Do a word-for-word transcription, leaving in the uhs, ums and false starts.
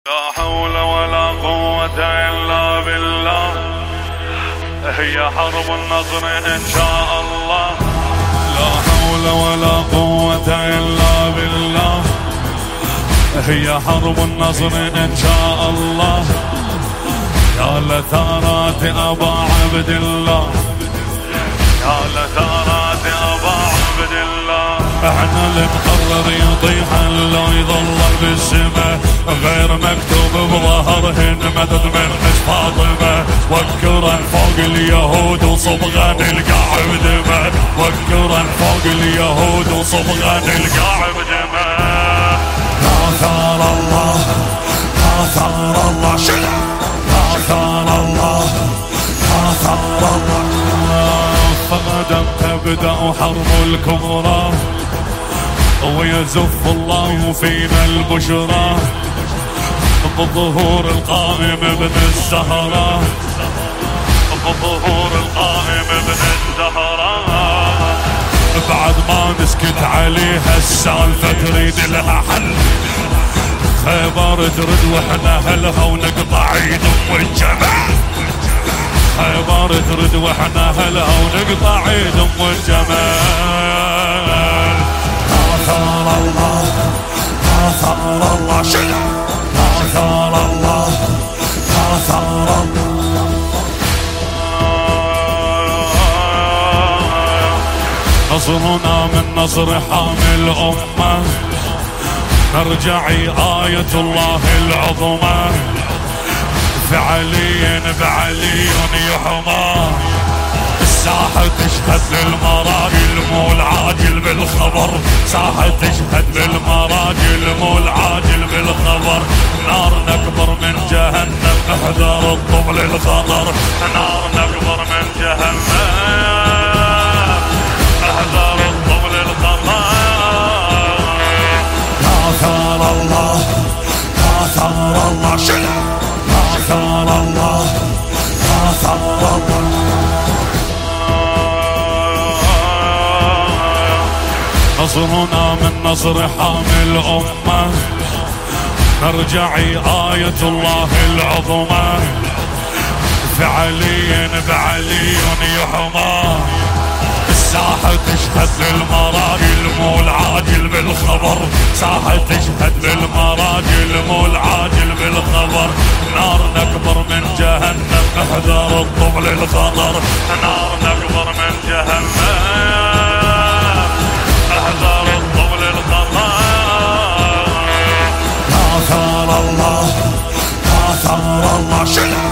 لا حول ولا قوة إلا بالله، هي حرب النصر إن شاء الله. لا حول ولا قوة إلا بالله، هي حرب النصر إن شاء الله. يا لثارات أبا عبد الله، يا لثارات أبا عبد الله. احنا اللي مقرر يطيح لو يظل بالسماء، غير مكتوب بظهرهن مدد من حس فاطمة. وكرا فوق اليهود وصبغة نلقى بدمه، وكرا فوق اليهود وصبغة نلقى بدمه. آثار الله، آثار الله، شلا آثار الله، آثار الله. فغدا تبدأ حرب الكبرى، ويزف الله فينا البشرى بالظهور القائم ابن الزهراء، بالظهور القائم ابن الزهراء. بعد ما نسكت عليها السالفة تريد لها حل، خيبر ترد واحنا هلها ونقطع عيد ام الجمال. خيبر ترد واحنا هلها ونقطع عيد ام الجمال. آثار الله، آثار الله، شلا آثار الله، آثار الله. نصرنا من نصر حامل أمة، نرجعي آية الله العظمى. بعلي بعلي يحمى، الساحة تشهد للمراجل مو العاجل بالخبر. ساحة تشهد للمراجل مو العاجل بالخبر. نار نكبر من جهنم، احذر الطبل الخطر. نار نكبر من جهنم، احذر الطبل الخطر. آثار الله، آثار الله، شلا آثار الله، آثار الله. نصرنا من نصر حامل أمة، نرجعي آية الله العظمى. بعلي بعلي يحمى، الساحة تشهد للمراجل مو العاجل بالخبر. ساحة تشهد للمراجل مو العاجل بالخبر. نار نكبر من جهنم، احذر الطبل الخطر. نار نكبر من جهنم، احذر الطبل الخطر. آثار الله، آثار الله، شلا